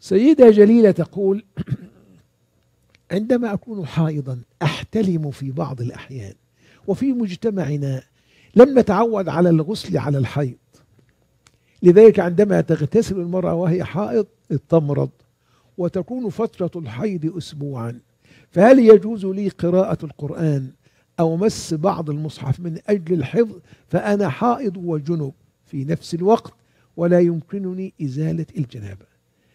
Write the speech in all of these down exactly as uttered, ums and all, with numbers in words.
سيدة جليلة تقول: عندما أكون حائضا أحتلم في بعض الأحيان، وفي مجتمعنا لم نتعود على الغسل على الحيض، لذلك عندما تغتسل المرأة وهي حائض تمرض، وتكون فترة الحيض أسبوعا، فهل يجوز لي قراءة القرآن أو مس بعض المصحف من أجل الحفظ؟ فأنا حائض وجنب في نفس الوقت ولا يمكنني إزالة الجنابة.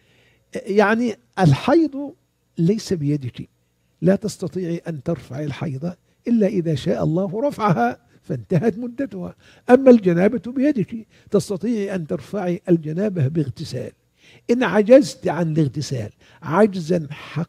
يعني الحيض ليس بيدك، لا تستطيعي أن ترفعي الحيض إلا إذا شاء الله رفعها فانتهت مدتها. أما الجنابة بيدك، تستطيعي أن ترفعي الجنابة باغتسال. إن عجزت عن الاغتسال عجزا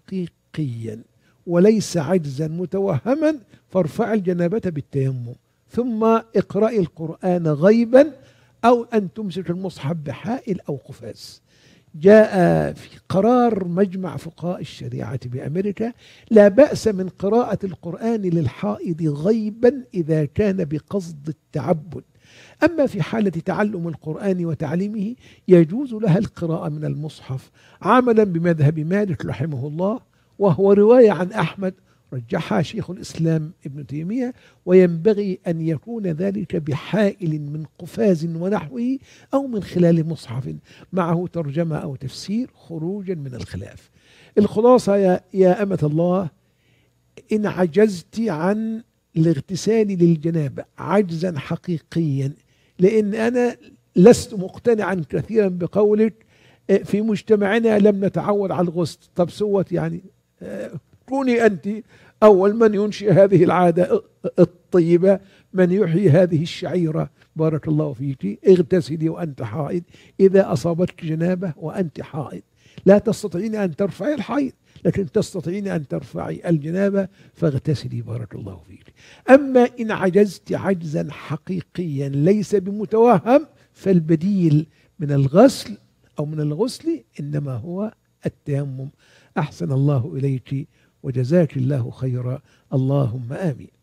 حقيقيا وليس عجزا متوهما، فارفعي الجنابة بالتيمم، ثم اقرأي القرآن غيبا، أو أن تمسك المصحف بحائل أو قفاز. جاء في قرار مجمع فقهاء الشريعة بأمريكا: لا بأس من قراءة القرآن للحائض غيبا إذا كان بقصد التعبد، أما في حالة تعلم القرآن وتعليمه يجوز لها القراءة من المصحف، عملا بمذهب مالك رحمه الله، وهو رواية عن أحمد رجحها شيخ الإسلام ابن تيمية، وينبغي أن يكون ذلك بحائل من قفاز ونحوه أو من خلال مصحف معه ترجمة أو تفسير خروجا من الخلاف. الخلاصة يا, يا أمة الله، إن عجزت عن الاغتسال للجنابة عجزا حقيقيا، لأن أنا لست مقتنعا كثيرا بقولك في مجتمعنا لم نتعود على الغسل. طب سوت يعني كوني أنت أول من ينشئ هذه العادة الطيبة، من يحيي هذه الشعيرة. بارك الله فيك. اغتسلي وأنت حائض إذا أصابتك جنابة وأنت حائض. لا تستطيعين أن ترفعي الحيض، لكن تستطيعين أن ترفعي الجنابة، فاغتسلي بارك الله فيك. أما إن عجزت عجزا حقيقيا ليس بمتوهم، فالبديل من الغسل أو من الغسل إنما هو التيمم. أحسن الله إليك وجزاك الله خيرا، اللهم آمين.